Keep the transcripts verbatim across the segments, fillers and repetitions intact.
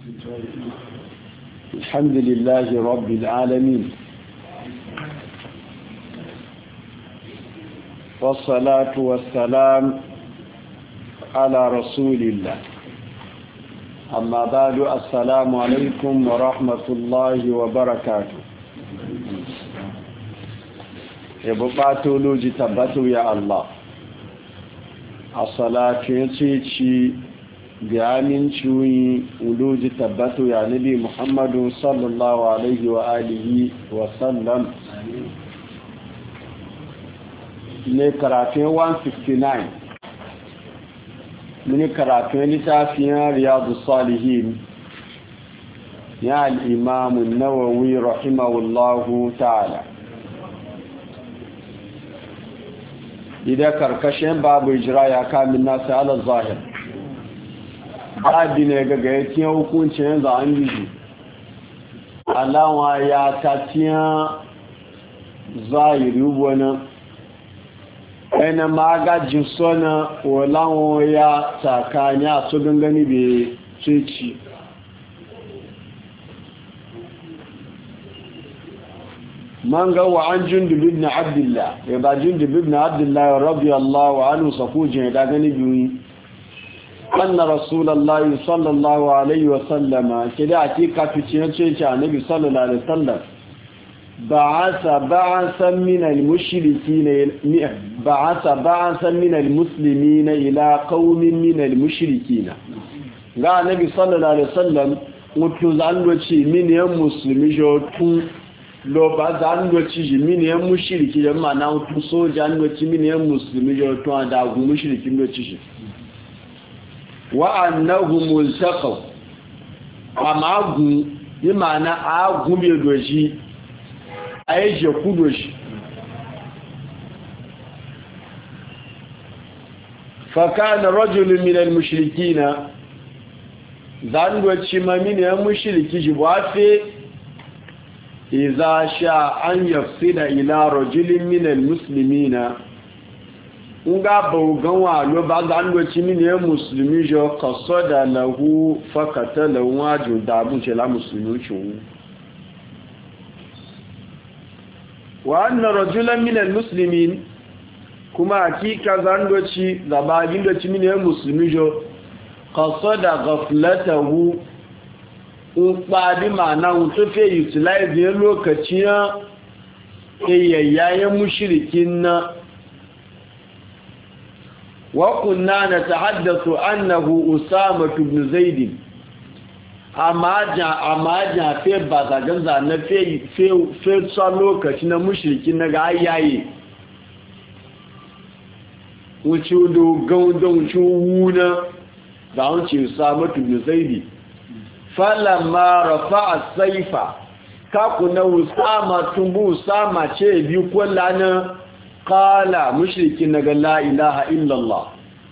الحمد لله رب العالمين والصلاة والسلام على رسول الله أما بعد السلام عليكم ورحمة الله وبركاته يبقاتوا لوجي تبتوا يا الله الصلاة يتيتي بيامين شوي ولوجي تبتوا يا نبي محمد صلى الله عليه وآله وسلم ne karatun one sixty-nine mini karatun littafin riyadu salihin ya al'imamun nawawi rahimahullahu ta'ala idan karkashin babu ijira ya kamin nasu ala zahir babi ne gaga ya tiyan hukuncin yanzu an yi shi alawa ya ta tiyan zahiri wani ẹna máa gájì sọ́nà wọ̀láwọn ya tàkà ní àtúgbẹ́gbẹ́ bèèrè tríkì man ga wa an jundub ibn abdullah ya ba jundub ibn abdullah radiyallahu anhu sakujin da gani biyu anna rasulullahi sallallahu alaihi wasallama kida akika fice ce annabi sallallahu alaihi wasallam بعث بعثا من المشركين بعث بعثا من المسلمين إلى قوم من المشركين قال النبي صلى الله عليه وسلم وتزانوتي من المسلمين جوتون لو بازانوتي من المشركين لما ناوتو سوجانوتي من المسلمين جوتون دا المشركين جوتي وأنهم التقوا أما بمعنى أغم بيدوشي aije kudo shi fakana rajulun min al-mushrikina zango ci mamini ya mushriki shi wafe idza sha an yafsida ila rajulin min al-muslimina unga baugan wa lo ba zango ci mini ya muslimi jo qasada lahu fakata waju da bu ce la muslimi chu wa anna rajulan min almuslimin kuma hakika zandoci zabagin da cimin ya musulmi jo qasada ghaflatahu ubadi mana to fe utilize ya lokacin yayyayen mushrikin na wa kunna natahaddathu annahu usama ibn zaid amaja fe ba zagen zane fe tsa lokaci na mushirki na ga ayaye wuce dogon wuce wuna da wuce samatu da zaidi falama rafa a saifa kakuna usama tumbu usama ce biyu kwalla na kala mushirki na ga la'ilaha illallah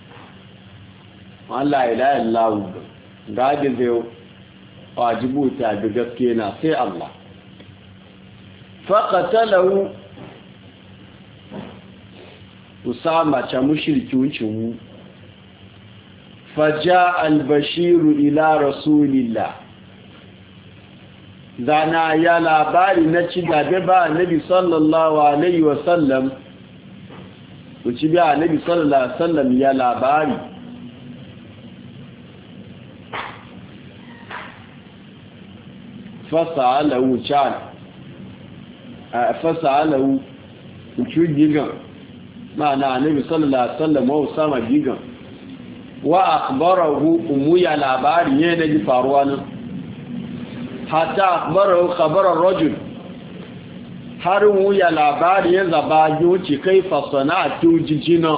wa la'ilaha illahu ga zai wajibu ta da gaske na sai Allah faqatalahu usama cha mushriki wucin faja al-bashir ila rasulillah dana ya labari na ci gabe ba annabi sallallahu alaihi wasallam uci bi annabi sallallahu alaihi wasallam ya labari fasa'alahu chan fasa'alahu ku gigan ma'ana annabi sallallahu alaihi wasallam wa usama gigan wa akhbarahu umuya labari ne da ji faruwa nan hatta akhbarahu khabara rajul har umuya labari ya zaba yuci kai fasana'atu jijina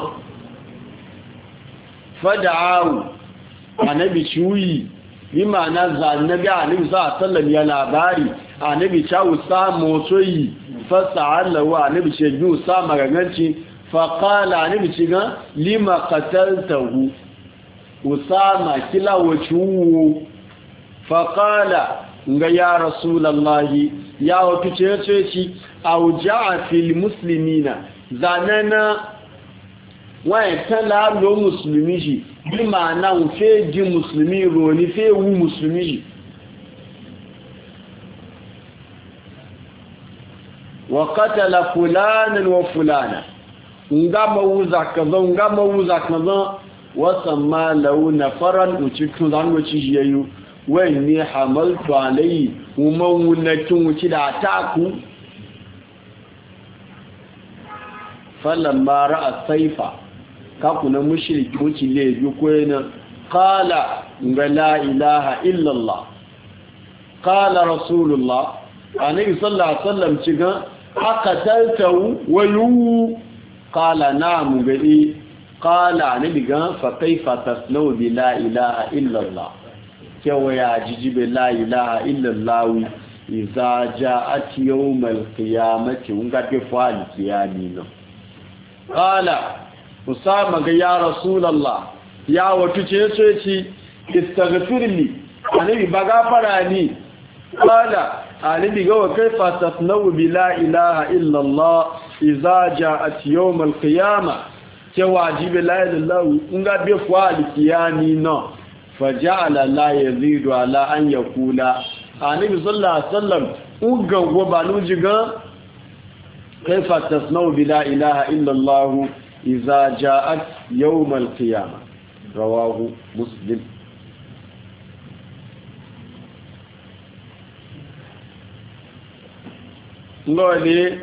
fada'u annabi shuyi bi ma'ana zannabi annabi sallallahu alaihi wasallam ya labari annabi cha usama soyi fasa'alahu annabi ce ju usama ganganci faqala annabi ce ga lima qataltahu usama kila wachu faqala nga ya rasulullahi ya wato ce ce shi auja'a fil muslimina zanana wọ́n tẹ́lá ló mùsùlùmí jì bí máa náà fẹ́ jí mùsùlùmí rò ní fẹ́ wú mùsùlùmí jì wa qatala fulanan wa fulana ngama wuza kaza ngama wuza kaza wa samma lahu nafaran ucitu zan wuci yayu wa inni hamaltu alayhi kuma wunakin wuci da taku falamma ra'a saifa kakuna mushriki wuci le bi ko yana qala la ilaha illa allah qala rasulullah annabi sallallahu alaihi wasallam ciga aqataltu wa yu qala na'am gadi qala annabi ga fa kaifa tasnu bi la ilaha illa allah kewa ya jijibe la ilaha illa allah idza ja'at yawm al-qiyamati unga ke fali kiyami no qala usama ga ya rasulullah ya wato ce ce ci istaghfirli annabi baga fara ni qala annabi ga kaifa tasnu bi la ilaha illa allah idza ja'at yawm al-qiyamah ke wajibi la ilaha illa allah unga be fali kiyami no faja'ala la yazidu ala an yakula annabi sallallahu alaihi wasallam ugan goba nujiga kaifa tasnau bi la ilaha illa allah idza ja'at yawm al-qiyamah rawahu muslim ngole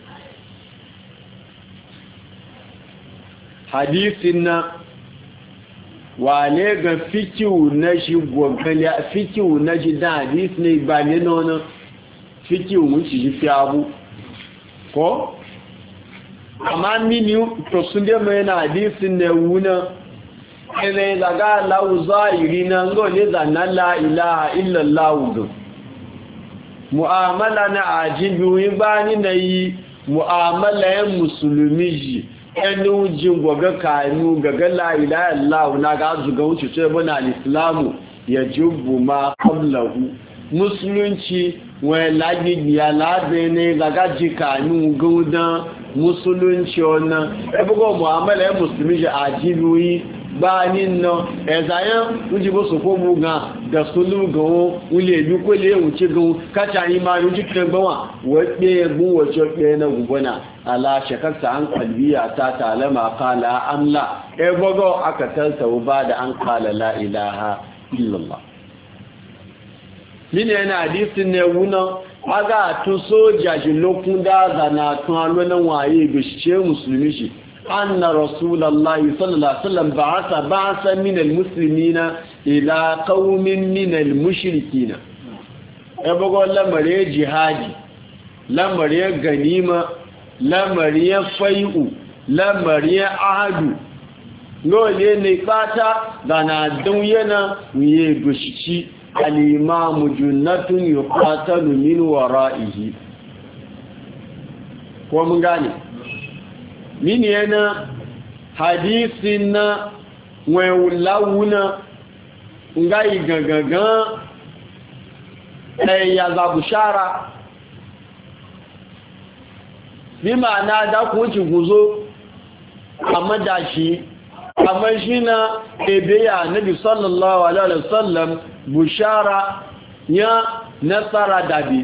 hadithin wale ga fikiu na shi gwagali fikiu na shi da hadis ne ba ne nono fikiu mun ci fi abu ko amma mini to sun da mai na hadisin ne wuna ene daga lau zahiri na ngole da na la ilaha illa allah do mu'amala na ajibi bani nayi mu'amala ya musulmi ji ẹnu jin gwaga kanu gaga la ilaha illallah na ga zuga wuce ce bana al-islamu yajibu ma qablahu musulunci wa lagi ya labe ne gaga ji kanu gudan musulunci ona e bugo muamala e muslimi je ajibi ba nínú ẹ̀záyán ń jí bó sòkó mú gan gẹ̀sùlú gan wúlé ìlú kó lè wùcí gan káàkiri ayé máa rí jíkẹ́ gbọ́wà wọ́n pé ẹgbùn wọ́jọ́ pé na gùgbọ́nà aláṣẹ́kàtà an kalbiya ta talama kala amla ẹgbọ́gọ́ aka tẹ́lẹ̀tàwó bá da an kala la'ilaha illallah nínú yana hadisin ne wuna aga tún sójà shi lókún dáadáa na tún alónan waye bishe musulmi shi أن رسول الله صلى الله عليه وسلم بعث بعثا من المسلمين إلى قوم من المشركين يبقى لما ريه جهادي لما ريه غنيمة لما ريه فيء لما ريه عهد نقول نقاطع دانا دوينا ويبشتي الإمام جنة يقاتل من ورائه ومن قال mini yana hadisin na wẹ̀wùláwúná ngáyì gangan ẹ̀yà zabushara bí ma na dákùn ci guzo a madashi a mashina ebeya nabi sallallahu alaihi wasallam bushara ya nasara dabi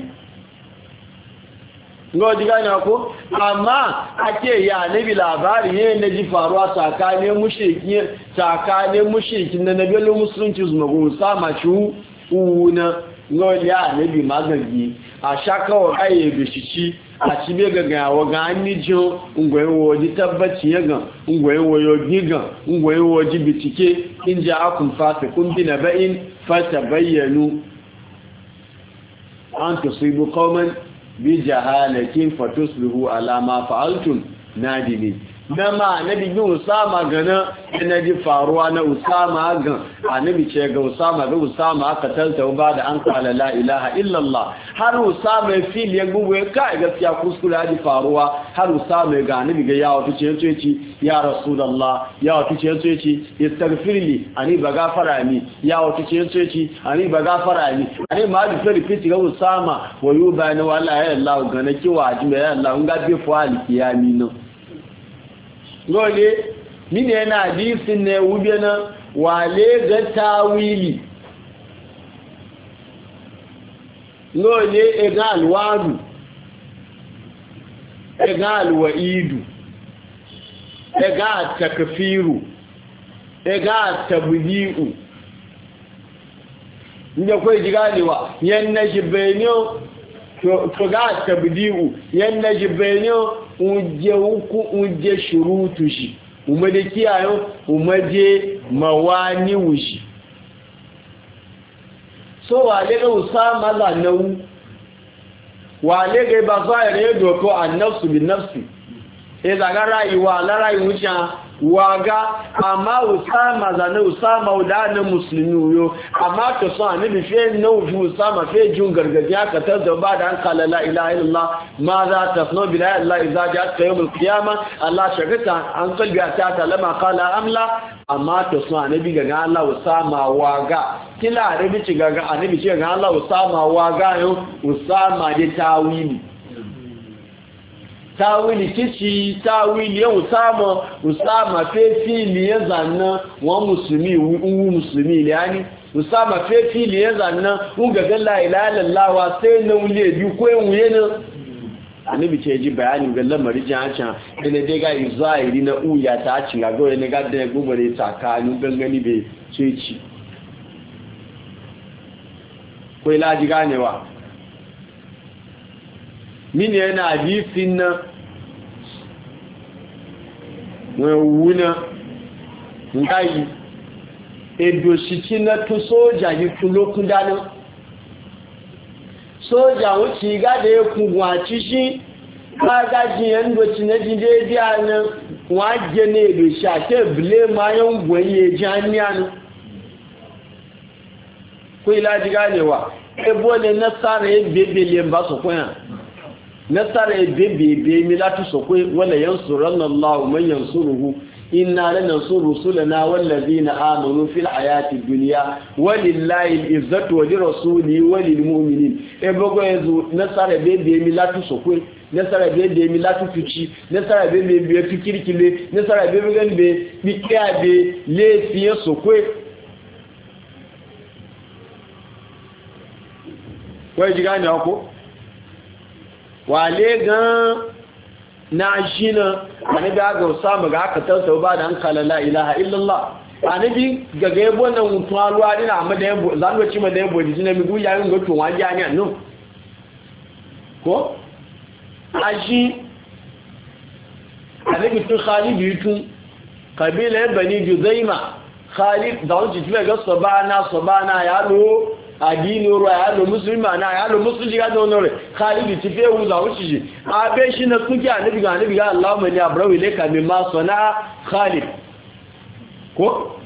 ngodi gani ko amma ake ya nabi labari ne na ji faruwa tsakanin mushriki tsakanin mushrikin da nabi musulunci zuma go sama shu una ngodi ya nabi magagi a shaka wa kai bishici a cibe gaga wa ga annijo ngwai woji tabbaci yaga ngwai woyo giga ngwai woji bitike inja akum fasikun bi naba'in fatabayyanu an tusibu qauman bi jahalatin fatusbihu ala ma fa'altum nadimi dama nabi bin usama gana naji faruwa na usama gan annabi ce ga usama ga usama aka talta ba da an kala la ilaha illa allah har usama fil ya gugwe kai gaskiya kuskure hadi faruwa har usama ga annabi ga yawo tuce tuce ya rasulullah yawo tuce tuce istaghfirli ani ba gafara ni yawo tuce tuce ani ba gafara ni ani ma da repeat ga usama wayu ba na wallahi allah ga na kiwa ji ya allah ga bi fali kiyami no gole mine yana hadisin ne wube na wale ga tawili gole e ga alwadu ega alwa'idu ega takfiru ega tabdi'u inda kai jigalewa yanna jibenyo to ga tabdi'u yanna jibenyo uje uku uje shurutu shi umade kiyayo umaje mawani wushi so wale ga usama la nawu wale ga ba zaire do ko annafsu bin nafsi e daga rayuwa la rayuwa cha waga amma usama zane usama udana muslimi yo amma to so ani bi fe no fi usama fe jun gargajiya ka ta da ba da an kala la ilaha illallah ma za tasno bi la ilaha illa ja'at yawm al-qiyamah Allah shagata an qalbi ta lama qala amla amma to so ani bi ga Allah usama waga kila arabi ci ga ani ci ga Allah usama waga yo usama de tawili tawili kici tawili ya usama usama fe fili ya zanna wa muslimi wu muslimi yani usama fe fili ya zanna un ga la ilaha illallah wa sai na wule bi ko wuye ne annabi ce ji bayani ga lamari jahancan ina dai ga izahiri na uya ta ci ga gore ne ga da gubare tsakanin gangani be ce ci ko ila ji ganewa mini yana hadisin na wuna ngai edoshiki na tu soja yi tulokun danin soja wuce ga da ya kugwaci shi kagaji yan doci na jide biya nan waje ne edoshi a ke bile mayan gwaye jami'a nan ko ilaji ganewa ebo ne nasara ya bebele ba su kwaya nasara bebe mi lati sokwe wala yansuranna Allah man yansuruhu inna lanansuru rusulana wallazina amanu fil hayati dunya walillahi al-izzatu wa lirasulihi walilmu'minin e bogo ezu nasara bebe mi lati sokwe nasara bebe mi lati tuci nasara bebe bi fikirkile nasara bebe ganbe bikiabe le fiye sokwe wai jigani ako wale gan na shi na annabi aga usama ga aka tausa ba da an kala la ilaha illallah annabi ga ga yabo nan mutu alwa dina amma da yabo zan ga cima da yabo ji na mi guya yin ga to waje ani annu ko ashi annabi tun Khalid yitu kabila bani Juzaima Khalid da wuce tibe ga sabana sabana ya lo adini oro ya lo muslima na ya lo muslimi ga don ore Khalid ti fe wu za wuci abe shi na kuke annabi ga annabi ga Allah mani abrawi le ka mimma sana Khalid ko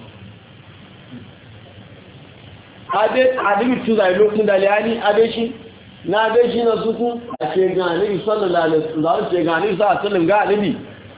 abe annabi tu za lo kun daliani abe shi na abe shi na suku a ce ga annabi sallallahu alaihi wasallam ce ga annabi sallallahu alaihi wasallam ga annabi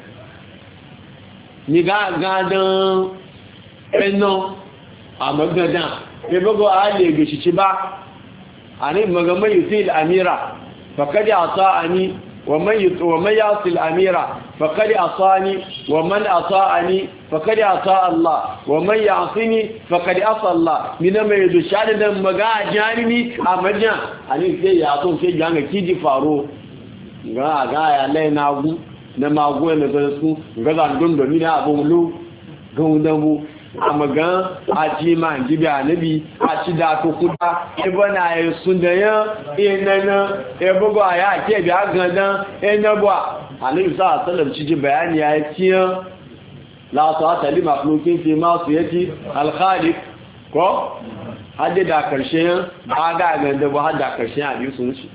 ni ga ga dan eno amagadan ebogo ale gishici ba ani magamai yusil amira faqad ata'ani wa man yuti wa man yasil amira faqad asani wa man ata'ani faqad ata Allah wa man ya'sini faqad asa Allah mina mai do shade dan maga janimi amajan ani sai ya to sai janga kidi faro ga ga ya lai nagu na mago ne da su ga zan dondo ni abun lu ga undamu amagan aji ma jibi anabi ati da to kuda ebona e sundaya enana ebogo aya ke bi agandan enabo anabi sa sallam ci bayani ya tiyan la ta'ata li makhluqin fi ma'siyati al-khaliq ko hadde da karshen ba ga ganda ba hadda karshen hadisi sun ci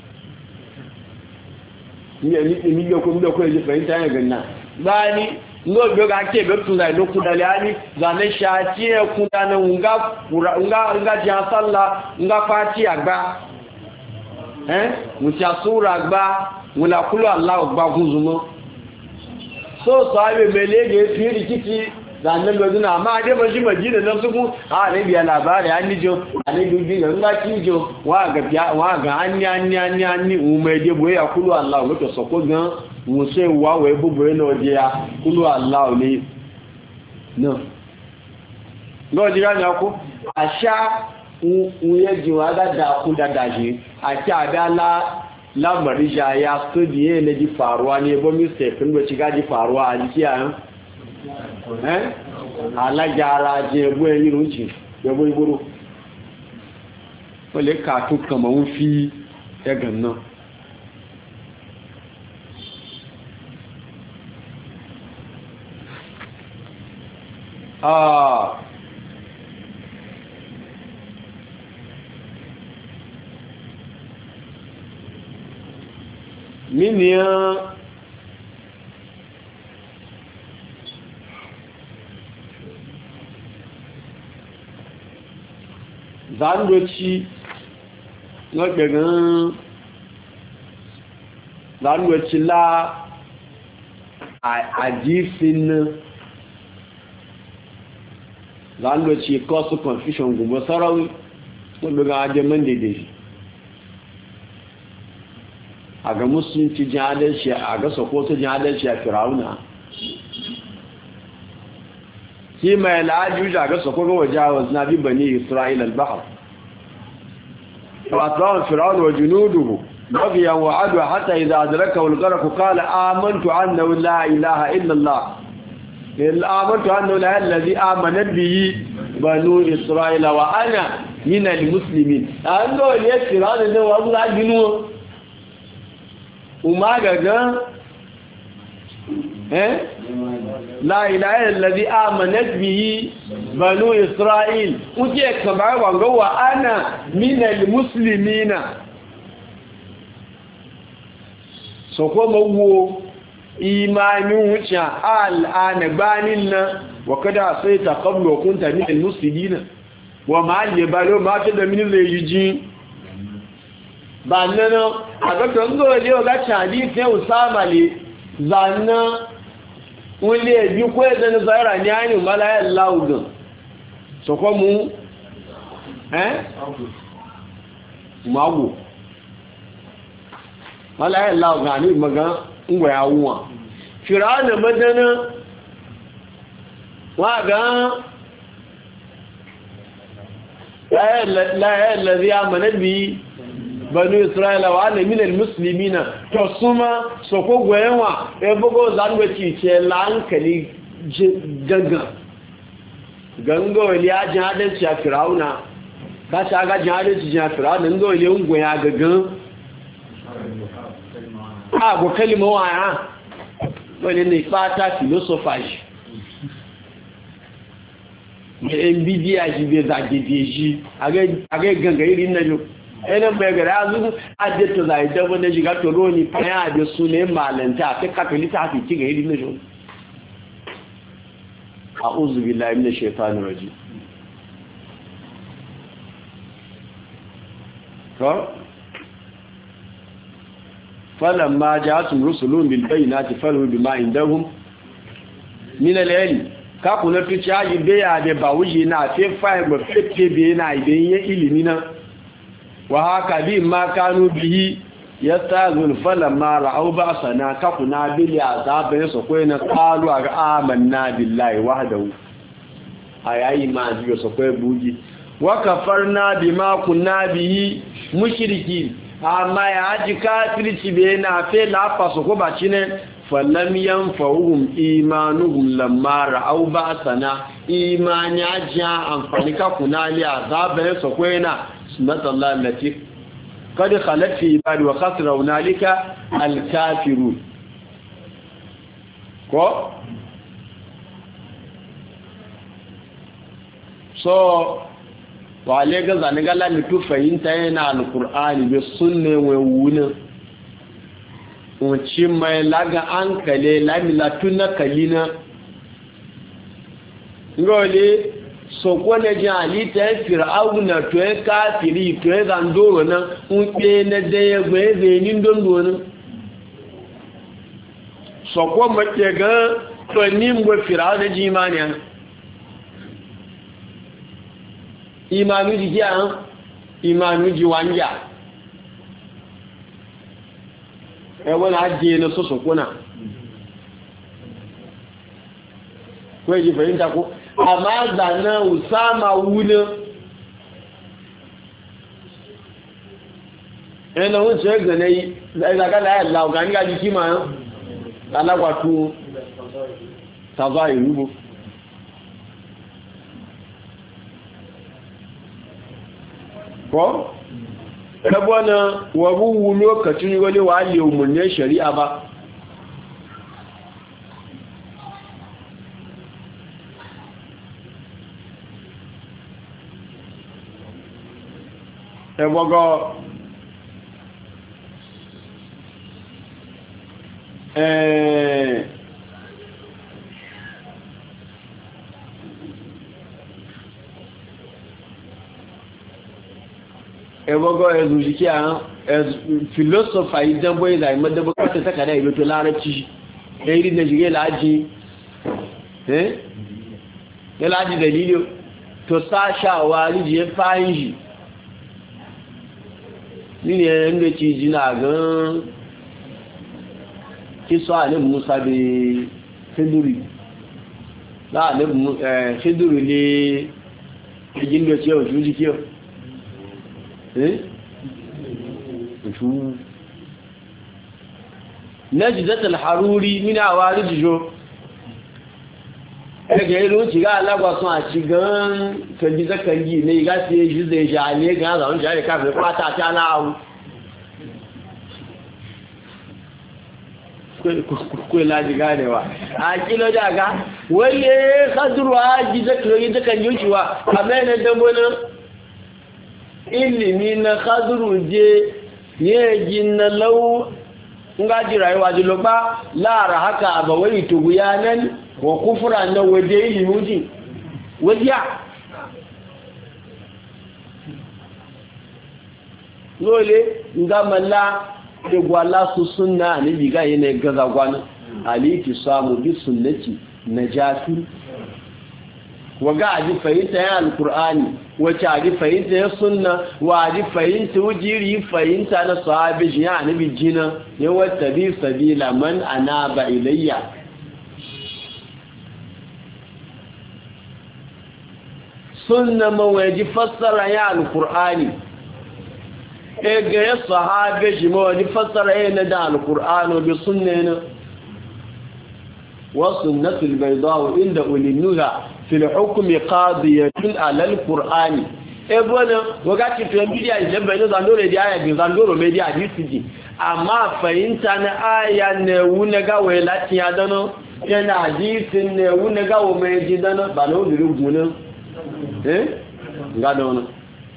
ni ni ni ko mi ko ji fahimta ya ganna bani no be ga ke be tun da loku da lani zane shati e kun da na nga nga nga ji salla nga fati agba eh mu ti asura agba mu la kulu Allah agba kunzumo so so abe melege firi kiti zane be na ma de ba ji majina nan su ku a ne biya labari an ni jo ani dubi ga nga ti jo wa ga wa ga anni anni anni anni u me de boya kulu Allah mo to soko gan mo se wa we bubu eno je ya kulu Allah ni no ngo jira ni ako asha u ye ji wa da da ku da daji ati adala lamarin ja ya study ne ji faruwa ne ba mistake kun ba ci gaji faruwa a jiki a eh ala jara je bo ni runci ya bo iburu wale ka to kama un fi ya ganna ah miniyan zandoci na gbẹ̀gán zandoci la àjífin náà zandoci cause confusion gbogbo sọ́rọ̀wí tó gbẹ̀gán ajẹ́mọ́ dèdè a ga musulunci jin adalci a ga sokoto jin adalci a firawuna shi mai la'ajuja a ga sokoto waje wa na bi bane isra'il al-bahar fa'atrawar firawuna wa junuduhu mafiyan wa'adu hatta idza adraka wal gharq qala amantu annahu la ilaha illa allah amantu annahu la allazi amana bihi banu isra'ila wa ana min al-muslimin an do ne firawuna ne wa za ginu umma gaga eh la ilaha illallazi amanat bihi banu isra'il uje kamar wanga wa ana minal muslimina so ko mawo imanin wuce al'ana banin nan wa kada sai ta qablu kunta minal muslimina wa ma yabalo ma ta da min zai yi ba nan a ga tongo le o ga chadi fe usama le zanna wole bi ko da na zaira ni ani malaya laudun so ko mu eh mago malaya laudun ni maga ngwa ya wuwa firana madana wa ga la la la allazi amana bi banu isra'ila wa ana minal muslimina to suma so ko gwewa e bugo zanwe ci ce lankali gaga gango wali ya jihadin ci a firauna ka ta ga jihadin ci a firauna ngo wali ungo ya gaga a go kalima wa ya wali ne fata philosophers ne nvidia ji be za gedeji age age ganga irin na yo ẹni bẹ̀rẹ̀ azúgbù adẹ́tọ̀lá ìjọba ní ṣíká tó róní pẹ̀yà àdé súnlẹ̀ màlẹ̀ntà àti kàtòlítà àti tí gẹ̀ẹ́rí mẹ́jọ a'udhu billahi minash shaitanir rajim falamma ja'atuhum rusulun bil bayyinati faru bima indahum min al-ilm ka kuna fi caji beya da bawuji na fi fa'i ba fi be na idan ya ilimi na wa haka bi ma kanu bihi yastazul falamma ra'aw ba'sana ka kuna bil azabin su ko na qalu amanna billahi wahdahu ayayi ma ji su ko buji wa kafarna bima kunna bihi mushriki amma ya ji kafirci be na fe lafa su ko baci ne falam yanfa'uhum imanuhum lamma ra'aw ba'sana imani aja amfani ka kuna li azabin su ko na سنة الله التي قد خلت في عباد وخسر هنالك الكافرون ko so wale ga zaniga la mitu fahimta yana alqur'ani bi sunne wa wuna unci mai laga ankale lamila tunna kalina ngole so kone jali ta fir'auna to ya kafiri to ya zandoro nan un pe na da ya gbe zenin dondo nan so ko mace ga to ni mbo fir'auna ji imani an imani ji an imani ji wanja e wala aje na so so kuna ko ji fahimta ko amma zana usama wuna ẹnà wọ́n ṣe gẹ̀nẹ́ ìzàkálà ẹ̀lá ọ̀gáníkà jí kí máa alágbàtú tàbá ìrúgbò kọ́ ẹgbọ́nà wọ̀búwú lokacin wọlé wà lè umarnin shari'a ba ẹgbọ́gọ́ ẹ̀ẹ́ ẹgbọ́gọ́ ẹzù jíkí àwọn filosofa ìdánbó ìlà ìmọ́dẹ́bọ́ kọ́tẹ̀ tẹ́kàdá ìlú tó lárẹ́tí ẹ̀rí nàìjíríà láàájí ẹ́ láàájí dẹ̀lílò tó sáṣà wà ríjì fáyìí nínú ẹ̀rẹ́ ń lè ti jìnà gan kí sọ àlẹ́ musa bí fẹ́dúrì láàlẹ́ fẹ́dúrì lè ẹjí ń lè tí ọ̀ṣù jíkí ọ̀ نجدة الحروري من عوارض جو ẹgbẹ̀ ìlú ti rá alágbàtún àti gan kẹjíṣẹ́ kẹjí ní ìgá sí ìṣúzẹ̀ ìṣẹ́ àní gan àwọn ìṣẹ́ ìkáfẹ́ pátá àti aláàrùn kó ìlàjì gáàdẹ̀wà àti lọ́jà gá wọ́n lè kádùrù àjíṣẹ́ kẹjí òṣìwà àmẹ́rin dẹ́gbọ́nà ilimi na khadru je yeji na law ngaji rayuwa ji lo ba lara haka abawai tuguyanan wa kufra na waje ilimuji wajiya lole ngamalla de gwala su sunna ni biga yene gaza gwana aliki samu bi sunnati najatu waga aji fahimta ya alkur'ani wace aji fahimta ya sunna wa aji fahimta wujiri fahimta na sahabi jiya nabi jina ya wata bi sabila man anaba ilayya sunna man waji fassara ya alkur'ani ega ya sahabi jiya waji fassara ya na da alkur'ani bi sunna wa sunnatul bayda inda ulinuha في الحكم قاضية على القرآن ebono wakati tuambilia jambo zandore dia aya zandoro media disiji ama fahimta na aya ne unaga welati adano yana hadisi ne unaga wo meji dano balo biru guna eh ngado no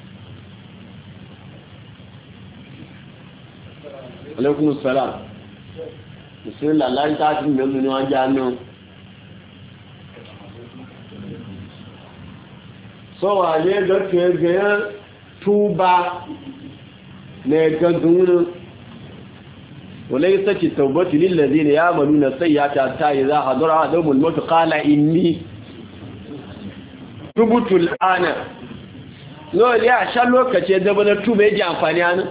alaikum assalam bismillah la ta tin mezu ni wajano so wale da ke gaya tuba ne ga dunu walaysa ki tawbatu lil ladina ya'maluna sayyi'ata ta idha hadara adamul maut qala inni tubtu al'ana no ya sha lokaci da bana tuba yaji amfani ana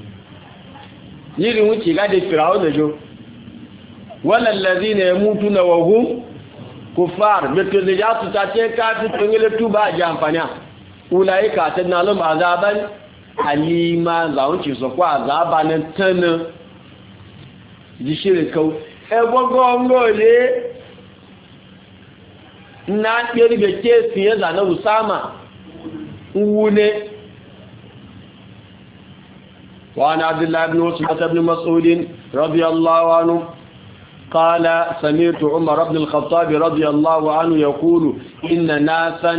yirin wuce ga da firawo da jo wal ladina yamutuna wa hum kufar beto da ya su ta ce ka fi tungile tuba a ji amfani ulayi ka ta nalum azaban halima zaunci su kwa azaba na tana ji shirin kau ebogongo le na ɗiri da ke fiye zane usama wune wani abdullahi bin wasu matabin masudin radiyallahu anhu قال سمعت عمر بن الخطاب رضي الله عنه يقول إن ناسا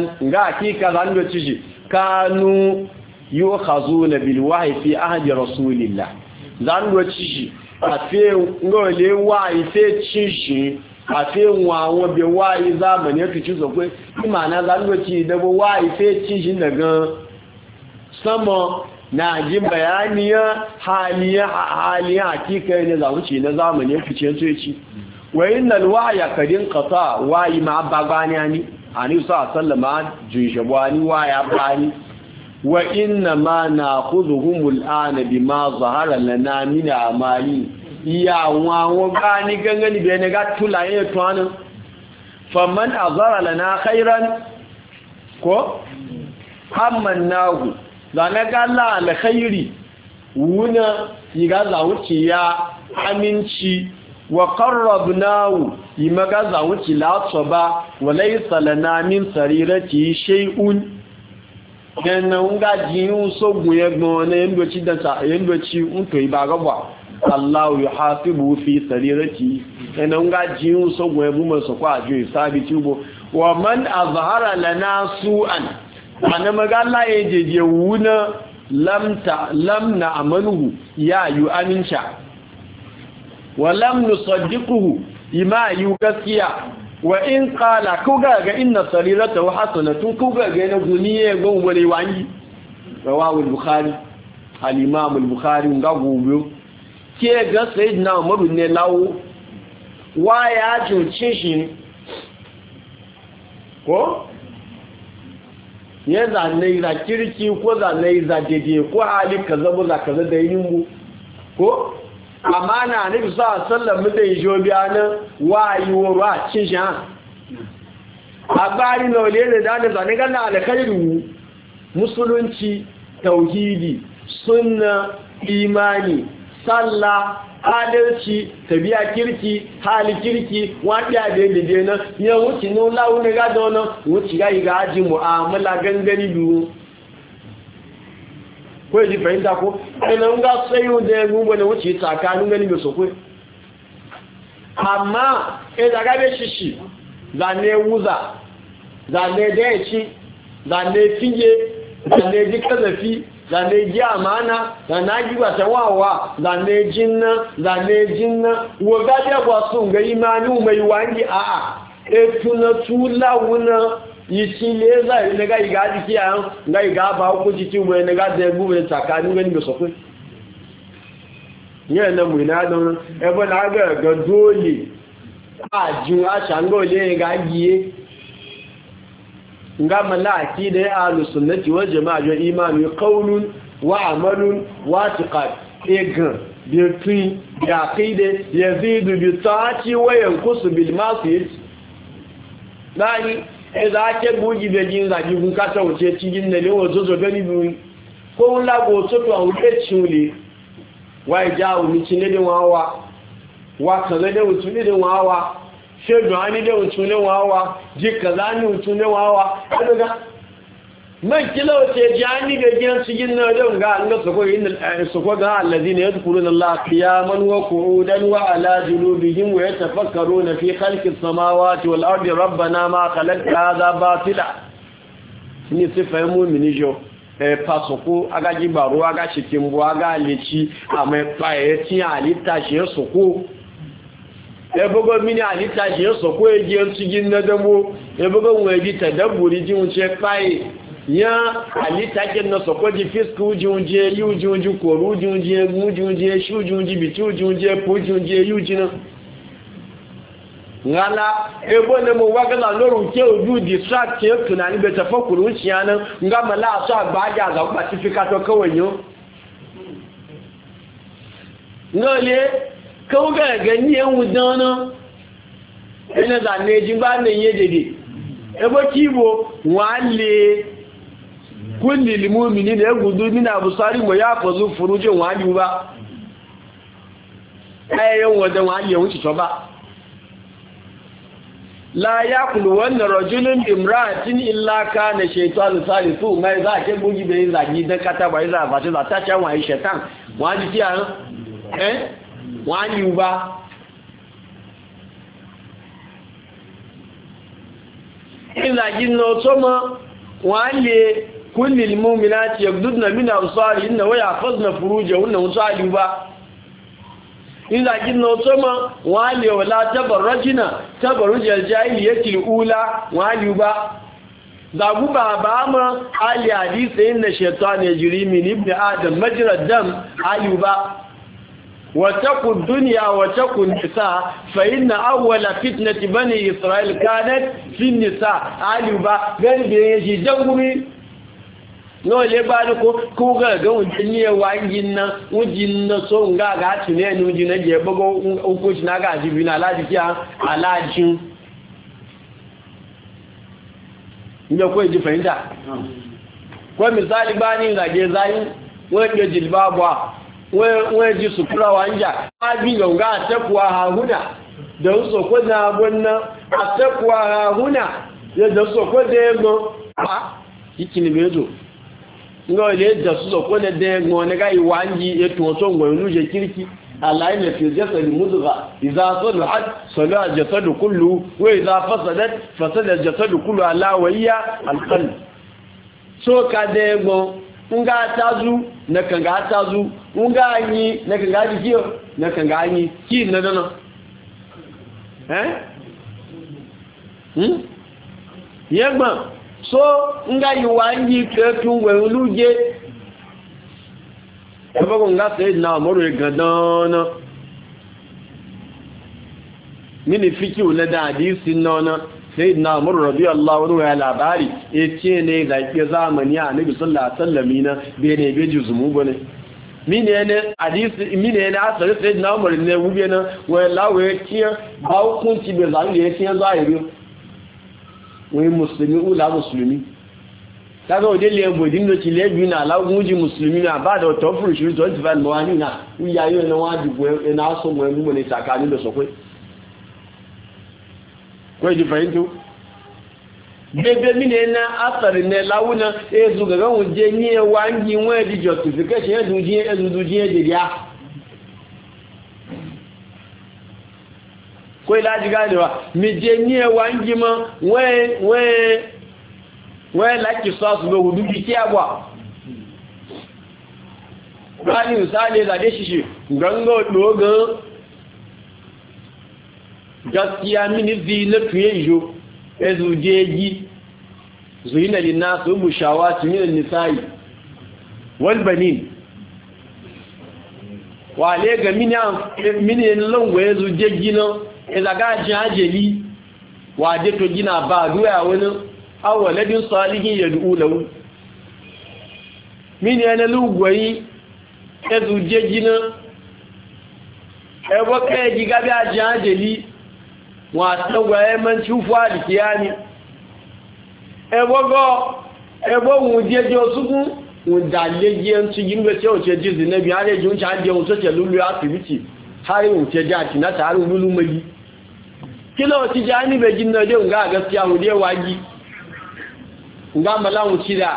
كانوا يؤخذون بالوحي في عهد رسول الله zango chishi afi ngole wai fe chishi afi wawo be wai zamani to chizo kwe imana zango chi da bo wai fe chishi daga sama na ji bayaniya haliya haliya hakika ne zamu ci na zamani ya fice su yaci wa innal wa'ya kadin qata wa'i ma bagani ani ani sallama jujabani wa'ya bani wa inna ma na'khudhuhum al'ana bima zahara lana min amali ya wa wa bani gangani be ne ga tulaye to anan faman azara lana khairan ko amannahu zane ga Allah alkhairi wuna yiga zawuci ya aminci wa qarrabnahu yimaga zawuci la tsoba wa laysa lana min sarirati shay'un yana nga jiun sogun yegbon na yendo chi danta yendo chi unto ibagaba Allah yuhasibu fi sarirati yana nga jiun sogun ebu mo so kwa ju isabi tubo wa man azhara lana su'an ana magalla ejeje wuna lamta lamna amanuhu ya yu amincha wa lam nusaddiquhu ima yu gaskiya wa in qala kuga ga inna sarirata wa hasanatun kuga ga na guniye gon wale wangi rawahu al-bukhari al-imam al-bukhari nga gobe ke ga sayyidina umar ne lawo wa ya junce shi ko ya zanne za kirki ko zanne za dede ko hali kaza bu za kaza da yin mu ko amana ne bisa sallan mu da yijo biyanan wayi wo ra cin shan agbari no le da da zane ganna alkhairu musulunci tauhidi sunna imani sallah adalci tabiya kirki hali kirki wadiya da dede na ya wuce no lawo ne ga da no wuce ga yi ga ji mu'amala gangani du ko ji fahimta ko ina nga sayo da gubo ne wuce tsakanin gani da sokoi amma e daga be shishi zane wuza zane deci zane fiye zane jikazafi zane ji amana zane ji wata wawa zane jinna zane jinna waga da ba sun ga imani mai wangi a a e tuna tula wuna yici le za ne ga iga jiki an ga iga ba ku jiki mu ne ga da gube tsakanin gani da sokoi yana mu na don e ba na ga ga dole a jin a shango le ga giye nga malaki da ya ahlus sunnati wal jamaa jo imanu qawlun wa amalun wa i'tiqad egan bi fi bi aqide yazidu bi ta'ati wa yanqusu bil ma'siyah dani eza ke buji be jin za ji kun ka ta wuce cikin ne le wozo zo gani bi ko la go to to awuke chule wa ja mi cine de wawa wa kaza de wuce de wawa ṣéèdùn á nílé òtún lé wọn wá jí kàzá ní òtún lé wọn wá ẹgbẹ́gá mẹ́kílẹ̀ òtún ẹjẹ́ á ní gẹ́gẹ́ sí yí náà lé ǹgá ń sọ̀kọ́ gá alàzí na yẹ́ kúrò na láàfíà manuwa kúrò dánuwa alájúlú bí yí wẹ́ tafakaro na fi halkin samawa tí wọ́n láàrín rabbana ma kalakta za ba fila ní sí fahimú minijo fasoko aga jibaro aga shikimbo aga leci a mai faye tí halitta shi ya soko ebogo mini alita je so ko eji nsugin na damo ebogo weji tadabburi ji unche pai ya alita ke no so ko ji fisku ji unje yu ji unju ko ru ji unje mu ji unje shu ji unje bitu ji unje pu ji unje yu ji na ngala ebo ne mo waga la loru ke oju distract ke tunani be tafakuru ci yana ngama la so agbaja za ku certificate kawai yo ngole kawo ga gani yan wudana ina da ne ji ba ne ye dede ebo kibo wale kulli lil mu'minina yagudu min absari wa yafazu furujin wali ba ayan wadan wali ya wuce to ba la yaqulu wanna rajulun imra'atin illa kana shaytanu salisu mai za ke bugi be zagi dan kata bai za ba ta ta can wai shaytan wani ti an eh wani ba ila jinno soma wale kullil mu'minati yaghdudna min absarihinna wa yahfazna furujahunna musali ba ila jinno soma wale wala tabarrajina tabarrujal jahiliyyati ula wali ba zagu baba ma ali hadisi inna shaytan yajri min ibn adam majra dam ayuba واتقوا الدنيا واتقوا النساء فإن أول فتنة بني إسرائيل كانت في النساء عليبا قال بيجي جنبي no le ba ko ko ga ga wujin ne wangin nan wujin na so nga ga tune ni wujin na je bago ko shi na ga jibi na alaji kiya alaji ina ko ji fahimta ko misali ba ni ga je zai wọ́n gbé jìlbábọ̀ wọ́n jí sùkúrà wáńjà ábí gọ̀ǹgá àtẹ́kùwà àhúnà da sọ̀kọ́ na agbọ́nà àtẹ́kùwà àhúnà da sọ̀kọ́ da ẹgbọ́n a ìkìnnì mẹ́jọ ngọ́ ilé da sọ̀kọ́ da ẹgbọ́n na gáyì wáńjí ètò ọ̀tọ́ gbọ̀nlú jẹ kíríkí aláìmẹ̀ fi jẹ́sẹ̀ lè múzùgá ìzá sọ́dọ̀ hajj sọ́dọ̀ àjẹ́sọ́dọ̀ kúlù wọ́n ìzá fásọ̀dẹ̀ fásọ̀dẹ̀ àjẹ́sọ́dọ̀ kúlù aláwọ̀yíyá alkhalù so ka da ẹgbọ́n nga tazu na kanga tazu nga anyi na kanga jiyo na kanga anyi ki na dana eh hmm yegba so nga yi wanyi ke tun we uluje e ba nga se na moro e gadana mini fiki ula da hadisi nona sai na umar radiyallahu anhu ya labari yace ne da ke zamani a nabi sallallahu alaihi wasallam na be ne be juzumu bane mine ne hadisi mine ne asari sai na umar ne wube na wa lawe tiya ba hukunci be zan ne tiya zahiri wai muslimi ula muslimi kaga ode le bodin do ti le bi na lawo ji muslimi na ba da to furu shi twenty-five mawani na uya yo na wa dubo e na so mo mu ne sakani do sokwe kwai ji fahimtu bebe mine na asari ne launa ezu gaga wuje ni e wangi nwe di justification ezu ji ezu du ji e ya kwai laji ganewa mi je ni e wangi ma we we we laki sauce be hudu bi ti agwa bani usale da de shishi gango dogan gaskiya mini zinatu yayo ezujeji zuyina linnasu mushawati min an-nisa'i wal banin wale ga mini mini longo ezujeji no ezaga jajeli waje to gina ba duya wani awaladin salihin yad'u lahu mini ana lugwayi ezujeji no ebo kai giga bi ajajeli wọ́n àtàwà ẹmọ́ tí ó fún àdìkíyà ní ẹgbọ́gọ́ ẹgbọ́gùn jẹjọ ṣúgbùn wọ́n dà lé jẹ́ tí yí ń gbé tí ó ṣe jízi nẹ́bí àrẹ́jù ń ṣàájẹ́ ohun tó ṣe lúlú àfìbìtì hárí ohun tẹ́ jẹ́ àti náà tààrí lúlú mẹ́jì kí lọ ti jẹ́ níbẹ̀ jí náà dé ń gá àgẹ́ sí àwọn ilé wájí ń gá mọ́láhùn tí dà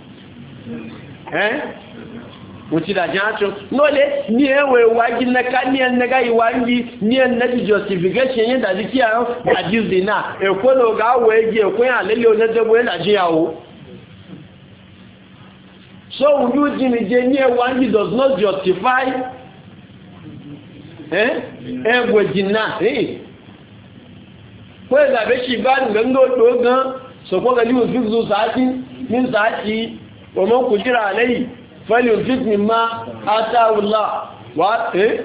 ẹ́ wucida jacho nole ni ewe waji na kani naga iwangi ni na justification yin da dikiya da jizina e ko no ga weje ko ya lele o na debo na jiyawo so you jimi je ni ewangi does not justify eh ewe jinna eh ko da be shi ba ngando dogan so ko ga liwo fizu sati min sati o mon kujira alai فلينفق مما آتاه الله what eh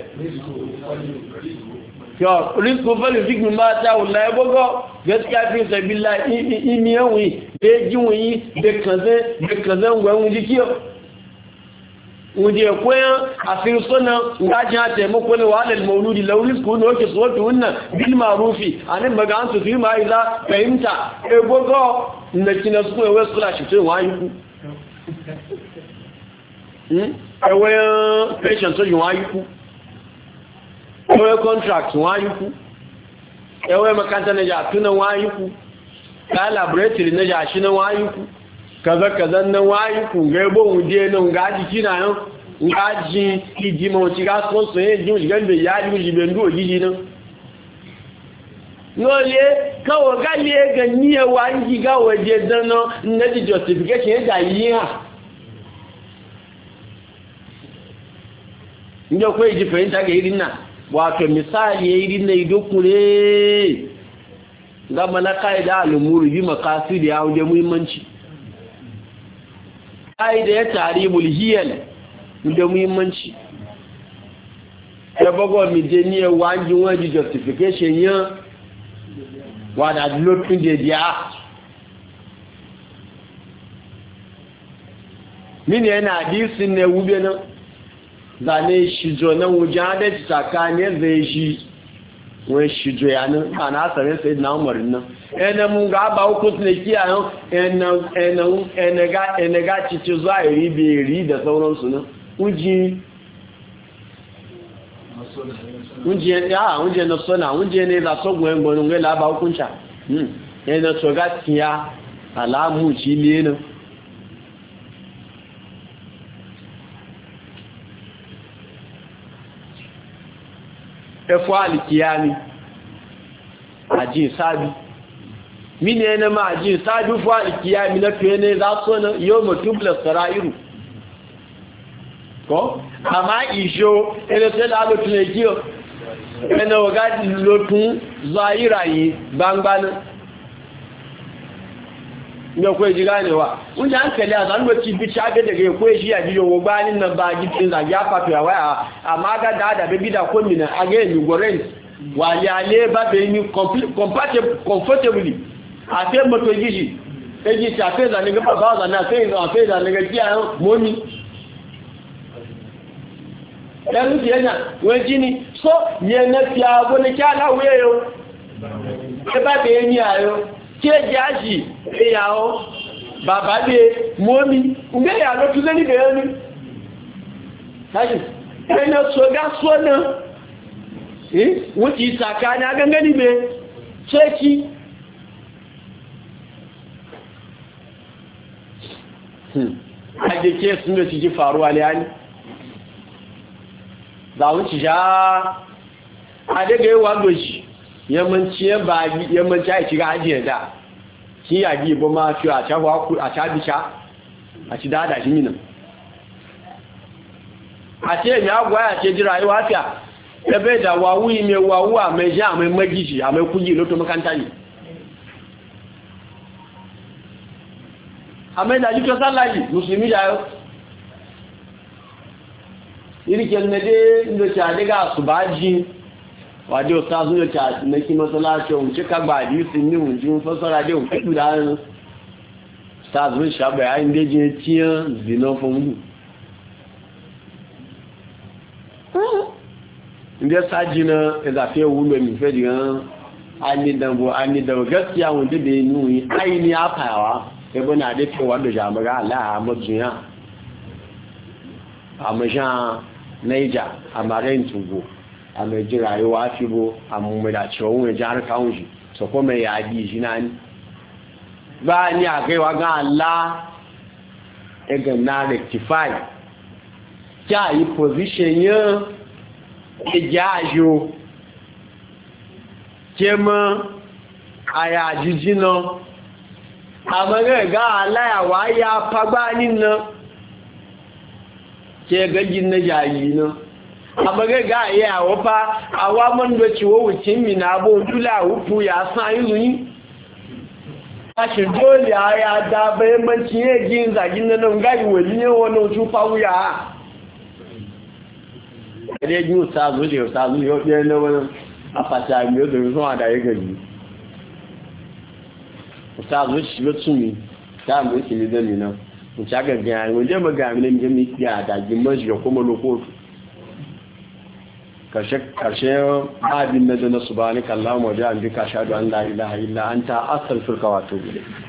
yo rizqu falyunfik mimma ataahu Allah e bogo gaskiya fi sabilla imi yawi de jiwi de kaze de kaze ngwa unji kiyo unji ko afir sona ngaji ate mo ko ne wala al mauludi law rizqu no ke so to wannan bil ma'rufi anan baga an su fi ma ila fahimta e bogo na kina su e wasula shi to wayi ẹwẹ́ pension tó yíwọ́n ayíkú ẹwẹ́ contract wọ́n ayíkú ẹwẹ́ makanta na tuna wọ́n ayíkú ká laboratory na jashi na wọ́n ayíkú kaza-kaza na wọ́n ayíkú ga ẹgbọ́ wùdí na ngaji kina yán ngaji ìjìmọ̀ òtí ká sọ́sọ̀ yẹn jí òjìgẹ́ ìbẹ̀ yá ní òjìbẹ̀ ndó òjìjì náà lóòlé káwọ̀ gáyé ga ní ẹwà ń jí gáwọ̀ jẹ dáná nẹ́dì justification yẹ́ dà yí hàn inda kwa ji fahimta ga irin nan wato misali ya irin na idokure gama na ka'ida al'umuri bi makasi da yawon da muhimmanci ka'ida ya tari mulhiyar da muhimmanci ya bago mijeniyar wajen wajen justification yin wada lokacin da ya mini yana hadisin ne wube nan zane shijo nan wujen adalci tsakanin zai shi wani shijo yanin a na asarin sai na umarin nan yana mun ga ba hukuntu na kiyayen yana ga cici zuwa iri beri da sauransu nan unji unji ya unji na sona unji ne la so gwen gbonu nge la ba hukunta hmm ne na so gaskiya alamu ci ne ne efo alikiyani aji sabi mini ne ma aji sabi fo alikiyami na to ne za so na yawma tubla sarairu ko ama ijo ele te la lo tun ejiyo ene oga lo tun zaira yi gbangbana ne ko ji ganewa unja hankali a zan doci bi cha ga daga ko shi a jiyo wo gbanin nan ba gitin za ya fato ya waya amma ga da da bi da ko mina aga ni goren wa ya le ba be ni compatible comfortably a fe moto jiji eji ta fe za ni ga ba za na fe za fe za ni ga ji an moni dan ji yana wani ni so ye na fi ago ne kala weyo e ba be ni ayo tí é jẹ́ àṣì ìyàwó bàbá dé mọ́mí ǹgbé ìyà ló tún lé ní bẹ̀rẹ̀ ní ṣáṣì ẹni ṣọ́gá sọ́nà wọ́n ti ìsàkà ní agẹ́gẹ́ níbẹ̀ ṣẹ́kí ajẹ́kẹ́ sun da ci ji faruwa ne ani zaun ci sha adẹ́gẹ́ wà lóṣì yammanci ya bagi yammanci a shiga ajiyar da shi ya gi ba ma fi a cabisha a ci dada shi minan a ce mai agwa ya ce jira yi wafiya ya bai da wawu mai wawu a mai sha mai magishi a mai kuji loto makanta ne a mai da jito sallaji musulmi da yau irikin na dai inda shi a daga su baji wàdí ọ̀tá súnlẹ̀ tí a ní kí mọ́sánláṣẹ́ òun tí ká gbà àdí sí ní òun jí ń fọ́sọ́rọ̀ adé òun pẹ̀lú láàrin stars ń ṣàbẹ̀ àìndéjì tí ó zìnà fún mú ndẹ́ sáájì náà ẹ̀zàfẹ́ wúlò ẹ̀mì fẹ́ di rán ánìdànbò ánìdànbò gẹ́sì àwọn dédé inú yìí áyí ní àpàwà ẹgbẹ́ náà adé fẹ́ wàdò jàmọ́ra aláàmọ́dúnyà àmọ́ṣá naija àmàrẹ́ ìtùgbò a mai ji rayuwa fi bo a mummulace wani jihar kawun shi so kuma ya yi shi na ni ba ni a kaiwa ga Allah ga na rectify kya yi position yin ijajo ke ma a yaji jina a maga ga Allah ya wa ya fagba nina ke gajin na yayi na amaga ga iya wafa awa man da ciwo wucin mi na bo dula wufu ya san yi ashi dole ya da bai man ciye gin zagin nan ga yi wali ne wannan su fa wuya dai ju ta zo je ta zo yo ne ne wannan afata mi da so da ya gari ta zo shi lo tumi ta mu ki da ni nan mu ta ga ga mu je maga mi ne mi ya da gin maji ko mo lokoto karshen abin na da na subhanaka Allahumma wa bihamdika ashhadu an la ilaha illa anta astaghfiruka wa atubu ilayk